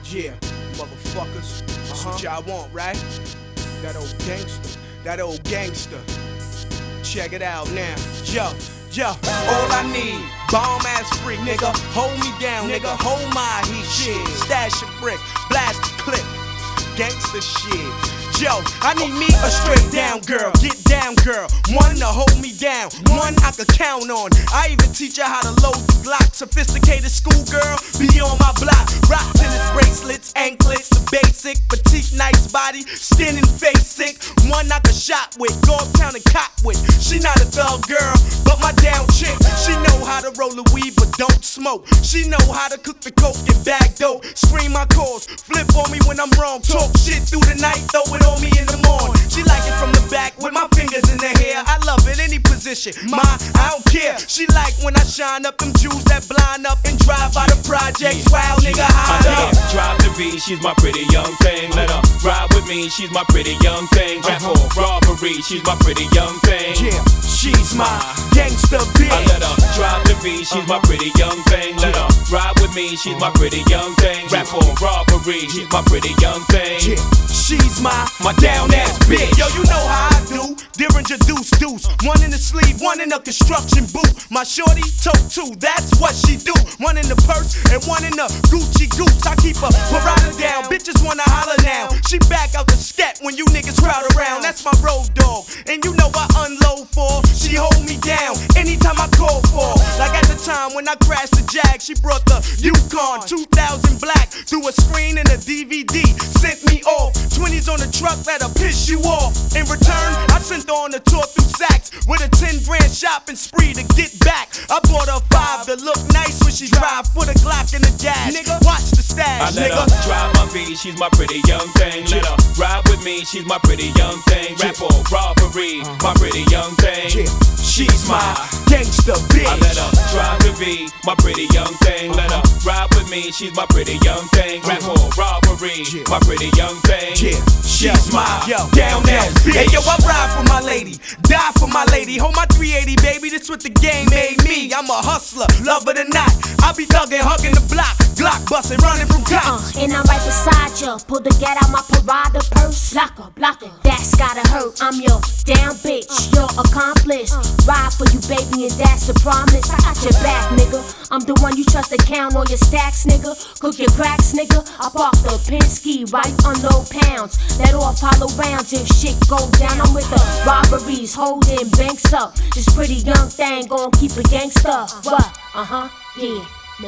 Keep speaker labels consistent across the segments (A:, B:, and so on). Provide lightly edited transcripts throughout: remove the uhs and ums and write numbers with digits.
A: Yeah, motherfuckers, that's what y'all want, right? That old gangster. Check it out now. Yo, all I need, bomb ass freak, nigga. Hold me down, nigga. Hold my heat, shit. Stash a brick, blast the clip. Gangster shit. Yo, I need me a straight down girl, get down girl. One to hold me down, one I could count on. I even teach her how to load the Glock. Sophisticated schoolgirl, be on my block. Rock tennis bracelets, anklets, the basic. Petite, nice body, skin and face sick. One I could shop with, go uptown and cop with. She not a thug girl, but my down chick. She know how to roll the weed but don't smoke. She know how to cook the coke and bag dope. Scream my calls, flip on me when I'm wrong. Talk shit through the night, throw it on me in the morning. She like it from the back with my fingers in her hair. I love it, any position. I don't care. She like when I shine up them jewels that blind up and drive by the projects. Wow, nigga, high up.
B: Drive the V, she's my pretty young thing. Let her ride with me, she's my pretty young thing. Rap for robbery, she's my pretty young thing.
A: Yeah, she's my gangster bitch.
B: I let her drive the V, she's my pretty young thing. Let her ride with me, she's my pretty young thing. Rap for robbery, she's my pretty young thing.
A: Yeah, she's my down ass bitch. Yo, you know how I do. Derringer deuce. One in the sleeve, one in the construction boot. My shorty tote two, that's what she do. One in the purse and one in the Gucci goose. I keep her parada down, bitches wanna holler now. She back out the step when you niggas crowd around. That's my road dog, and you know I unload for. She hold me down anytime I call for. Like at the time when I crashed the Jag, she brought the Yukon 2000 black through a screen and a DVD. Sent me off, 20s on the truck that'll piss you off. In return, I sent her on a tour through Saks with a 10 grand shopping spree to get back. I bought her 5 to look nice when she drive for the Glock in the dash. Nigga, watch the stash,
B: I let her drive my V, she's my pretty young thing. Let her ride with me, she's my pretty young thing. Rap for robbery, my pretty young thing.
A: She's my gangster bitch.
B: I let her drive the V, my pretty young thing. Let her ride with me, she's my pretty young thing. Rap for robbery, my pretty young thing.
A: She's my down ass bitch. Hey yo, I ride for my lady, die for my lady. Hold my 380, baby, this what the game made me. I'm a hustler, love it or not. I be thugging, hugging the block, Glock busting, running from cops.
C: And I'm right beside you. Pull the gat out my parada purse. Blocker, that's gotta hurt. I'm your down bitch, your accomplice. Ride for you, baby, and that's a promise. I got your back, nigga. I'm the one you trust to count all your stacks, nigga. Cook your cracks, nigga. I park the Penske right unload pounds. That all follow rounds if shit go down. I'm with the robberies, holding banks up. This pretty young thing gon' keep it gangsta. What? Yeah.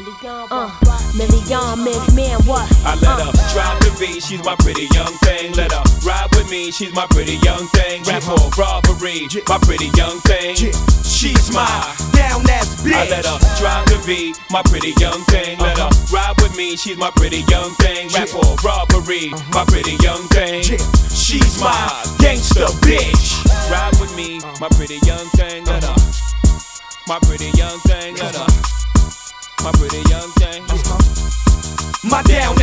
C: Million man, what?
B: I let her drive the V, she's my pretty young thing. Let her ride with me, she's my pretty young thing. Rap for robbery, my pretty young thing.
A: She's my down ass bitch.
B: I let her drive the V, my pretty young thing. Let her ride with me, she's my pretty young thing. Rap for robbery, my pretty young thing.
A: She's my gangster bitch.
B: Ride with me, my pretty young thing. Let her, my pretty young thing. Let her, my pretty young thing.
A: My down